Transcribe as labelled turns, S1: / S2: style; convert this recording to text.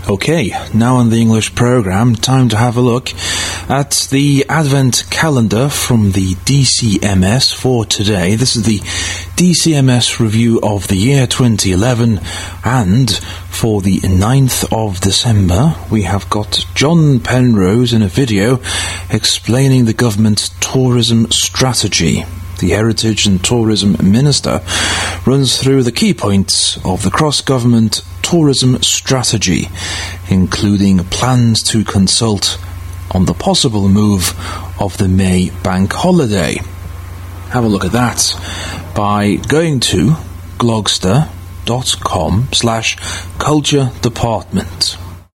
S1: Okay, now on the English programme, time to have a look at the Advent calendar from the DCMS for today. This is the DCMS review of the year 2011, and for the 9th of December, we have got John Penrose in a video explaining the government's tourism strategy. The Heritage and Tourism Minister runs through the key points of the cross-government tourism strategy, including plans to consult on the possible move of the May bank holiday. Have a look at that by going to glogster.com/culture department.